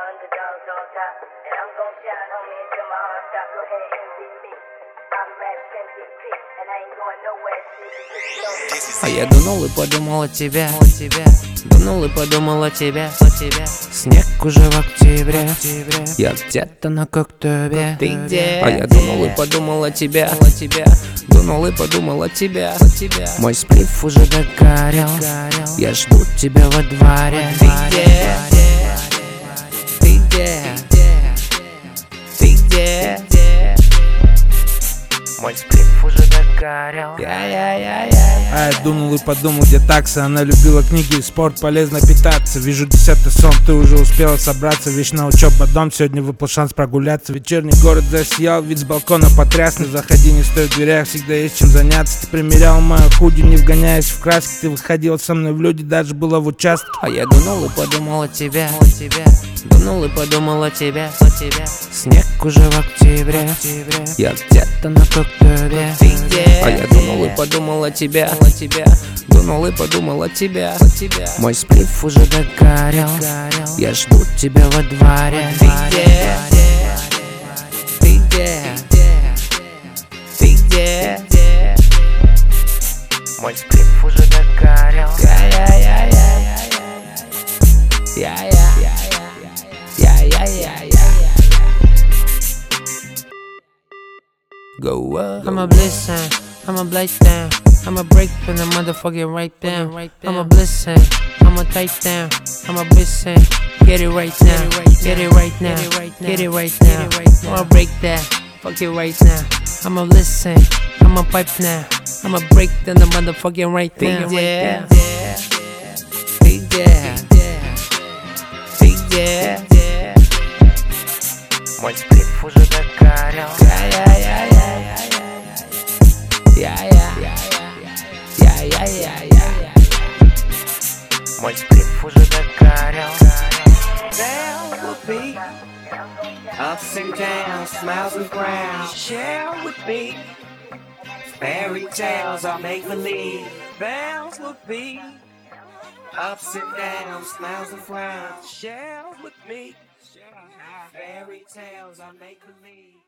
underdogs on top. And I'm gon' shine, homie, until my heart stop. Go ahead, envy me. I'm Rap MVP, and I ain't going nowhere. А я дунул и подумал о тебе, дунул и подумал о тебе. Снег уже в октябре, я где-то на Коктебе. Ты где? А я дунул и подумал о тебе, дунул и подумал о тебе. Мой сплиф уже догорел, я жду тебя во дворе. Ты где? Ты где? Ты где? Мой сплиф уже догорел. А я думал и подумал, где такса. Она любила книги и спорт, полезно питаться. Вижу 10-й сон, ты уже успела собраться. Вечная учеба, дом, сегодня выпал шанс прогуляться. Вечерний город засиял, вид с балкона потрясный. Заходи, не стой в дверях, всегда есть чем заняться. Ты примерял мою худи, не вгоняясь в краски. Ты выходила со мной в люди, даже была в участке. А я дунул и подумал о тебе, дунул и подумал о тебе. Снег уже в октябре, я где-то на Коктебе. Ты где? А я дунул и подумал о тебе, дунул и подумал о тебе. Мой сплиф уже догорел, я жду тебя во дворе. Ты где? Ты где? Ты где? Мой сплиф уже догорел. Go up. I'm a blessing, I'm a black down, I'm a break from the motherfucking right down. I'm a blessing, I'm a take down, I'm a blessing. Get it right now, get it right now, get it right now. I'ma break that, fuck it right now. I'm a listen, I'm a pipe now, I'm a break down the motherfucking right now. Yeah, yeah. Мой сплиф уже догорел. Мой сплиф уже догорел. There will be ups and downs, smiles and frowns. Share with me fairy tales are make believe. There will be ups and downs, smiles and frowns. Share with me fairy tales are make believe.